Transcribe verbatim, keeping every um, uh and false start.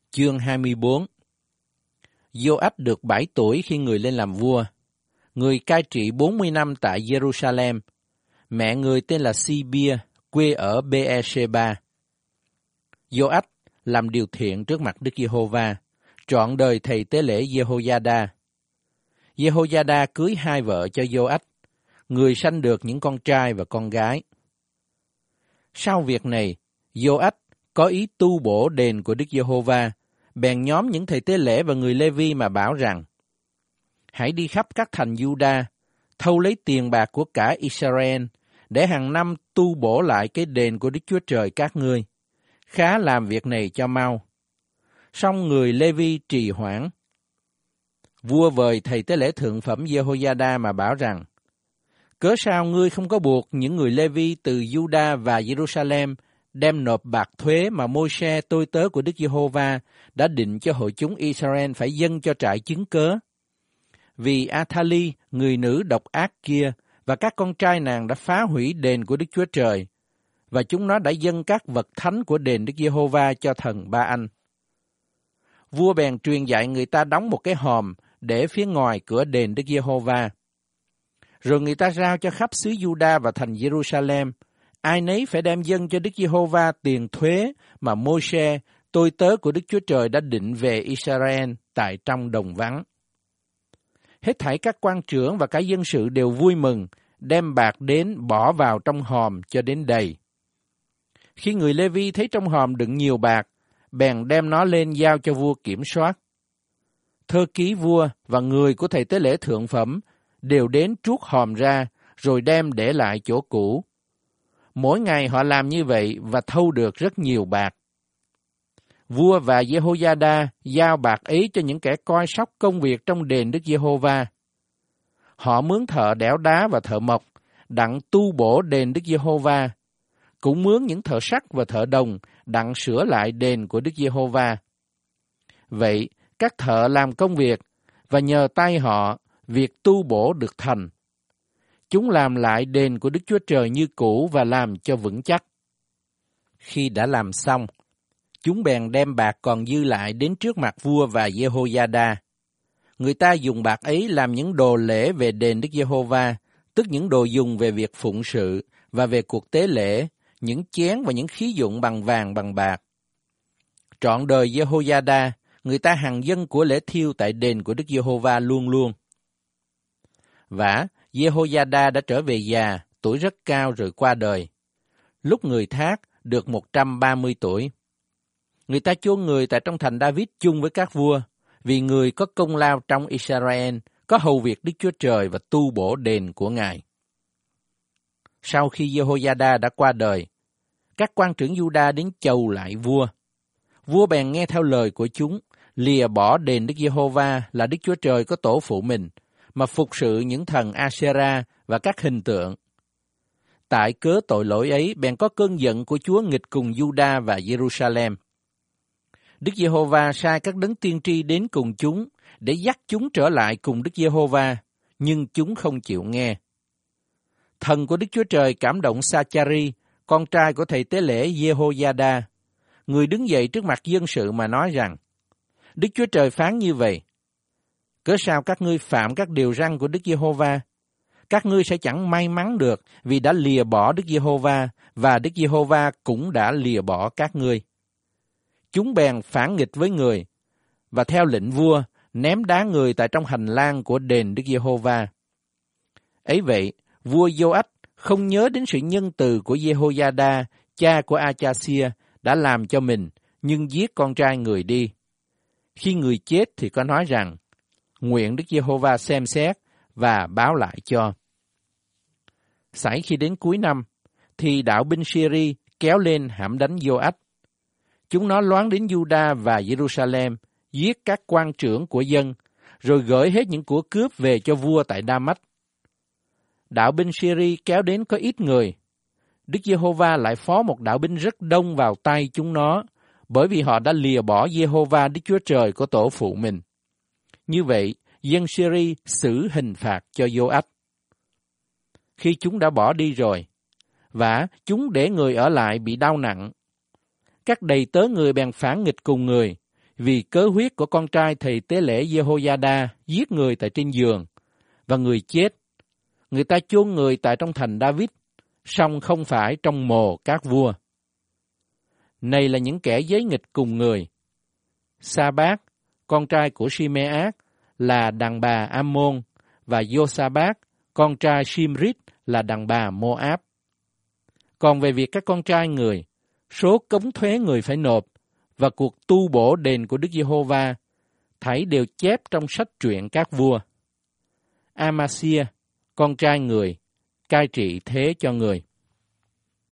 Chương hai mươi bốn. Giô-ách được bảy tuổi khi người lên làm vua. Người cai trị bốn mươi năm tại Jerusalem. Mẹ người tên là Si-bia, quê ở Bê-e-sê-ba. Giô-ách làm điều thiện trước mặt Đức Giê-hô-va, trọn đời thầy tế lễ Giê-hô-gia-đa. Giê-hô-gia-đa cưới hai vợ cho Giô-ách, người sanh được những con trai và con gái. Sau việc này, Giô-ách có ý tu bổ đền của Đức Giê-hô-va, bèn nhóm những thầy tế lễ và người Lê-vi mà bảo rằng: hãy đi khắp các thành Giu-đa, thâu lấy tiền bạc của cả Israel, để hàng năm tu bổ lại cái đền của Đức Chúa Trời các ngươi. Khá làm việc này cho mau. Song người Lê-vi trì hoãn. Vua vời thầy tế lễ thượng phẩm Giê-hô-gia-đa mà bảo rằng: cớ sao ngươi không có buộc những người Lê-vi từ Giu-đa và Jerusalem đem nộp bạc thuế mà Môi-se tôi tớ của Đức Giê-hô-va đã định cho hội chúng Israel phải dâng cho trại chứng cớ? Vì A-tha-li, người nữ độc ác kia, và các con trai nàng đã phá hủy đền của Đức Chúa Trời, và chúng nó đã dâng các vật thánh của đền Đức Giê-hô-va cho thần Ba-anh. Vua bèn truyền dạy người ta đóng một cái hòm để phía ngoài cửa đền Đức Giê-hô-va. Rồi người ta giao cho khắp xứ Giu-đa và thành Jerusalem, ai nấy phải đem dâng cho Đức Giê-hô-va tiền thuế mà Môi-se, tôi tớ của Đức Chúa Trời đã định về Israel tại trong đồng vắng. Hết thảy các quan trưởng và cả dân sự đều vui mừng, đem bạc đến bỏ vào trong hòm cho đến đầy. Khi người Lê-vi thấy trong hòm đựng nhiều bạc, bèn đem nó lên giao cho vua kiểm soát. Thơ ký vua và người của thầy tế lễ thượng phẩm đều đến truốc hòm ra, rồi đem để lại chỗ cũ. Mỗi ngày họ làm như vậy và thâu được rất nhiều bạc. Vua và Giê-hô-gia-đa giao bạc ấy cho những kẻ coi sóc công việc trong đền Đức Giê-hô-va. Họ mướn thợ đẽo đá và thợ mộc, đặng tu bổ đền Đức Giê-hô-va, cũng mướn những thợ sắt và thợ đồng, đặng sửa lại đền của Đức Giê-hô-va. Vậy, các thợ làm công việc, và nhờ tay họ, việc tu bổ được thành. Chúng làm lại đền của Đức Chúa Trời như cũ và làm cho vững chắc. Khi đã làm xong, chúng bèn đem bạc còn dư lại đến trước mặt vua và Giê-hô-gia-đa. Người ta dùng bạc ấy làm những đồ lễ về đền Đức Giê-hô-va, tức những đồ dùng về việc phụng sự và về cuộc tế lễ, những chén và những khí dụng bằng vàng bằng bạc. Trọn đời Giê-hô-gia-đa, người ta hằng dâng của lễ thiêu tại đền của Đức Giê-hô-va luôn luôn. Vả, Giê-hô-gia-đa đã trở về già, tuổi rất cao rồi qua đời. Lúc người thác được một trăm ba mươi tuổi. Người ta chôn người tại trong thành David chung với các vua, vì người có công lao trong Israel, có hầu việc Đức Chúa Trời và tu bổ đền của Ngài. Sau khi Giê-hô-gia-đa đã qua đời, các quan trưởng Giu-đa đến chầu lại vua. Vua bèn nghe theo lời của chúng, lìa bỏ đền Đức Giê-hô-va là Đức Chúa Trời có tổ phụ mình, mà phục sự những thần A-sê-ra và các hình tượng. Tại cớ tội lỗi ấy, bèn có cơn giận của Chúa nghịch cùng Giu-đa và Jerusalem. Đức Giê-hô-va sai các đấng tiên tri đến cùng chúng để dắt chúng trở lại cùng Đức Giê-hô-va, nhưng chúng không chịu nghe. Thần của Đức Chúa Trời cảm động Sa-cha-ri, con trai của thầy tế lễ Giê-hô-gia-đa. Người đứng dậy trước mặt dân sự mà nói rằng: Đức Chúa Trời phán như vậy: cớ sao các ngươi phạm các điều răn của Đức Giê-hô-va? Các ngươi sẽ chẳng may mắn được, vì đã lìa bỏ Đức Giê-hô-va, và Đức Giê-hô-va cũng đã lìa bỏ các ngươi. Chúng bèn phản nghịch với người, và theo lệnh vua, ném đá người tại trong hành lang của đền Đức Giê-hô-va. Ấy vậy, vua Giô-ách không nhớ đến sự nhân từ của Giê-hô-gia-đa, cha của A-cha-xia, đã làm cho mình, nhưng giết con trai người đi. Khi người chết thì có nói rằng: nguyện Đức Giê-hô-va xem xét và báo lại cho. Sảy khi đến cuối năm, thì đạo binh Syri kéo lên hãm đánh Giô-ách. Chúng nó loáng đến Giu-đa và Jerusalem, giết các quan trưởng của dân, rồi gửi hết những của cướp về cho vua tại Đa-mách. Đạo binh Syri kéo đến có ít người. Đức Giê-hô-va lại phó một đạo binh rất đông vào tay chúng nó, bởi vì họ đã lìa bỏ Giê-hô-va Đức Chúa Trời của tổ phụ mình. Như vậy, dân Syri xử hình phạt cho Giô-ách. Khi chúng đã bỏ đi rồi, và chúng để người ở lại bị đau nặng, các đầy tớ người bèn phản nghịch cùng người, vì cớ huyết của con trai thầy tế lễ Jehoiada giết người tại trên giường, và người chết. Người ta chôn người tại trong thành David, song không phải trong mồ các vua. Này là những kẻ giấy nghịch cùng người. Sa-bát, con trai của Shimeát, là đàn bà Ammon, và Josabat, con trai Shimrit, là đàn bà Moab. Còn về việc các con trai người, số cống thuế người phải nộp, và cuộc tu bổ đền của Đức Giê-hô-va, thảy đều chép trong sách truyện các vua. Amasia, con trai người, cai trị thế cho người.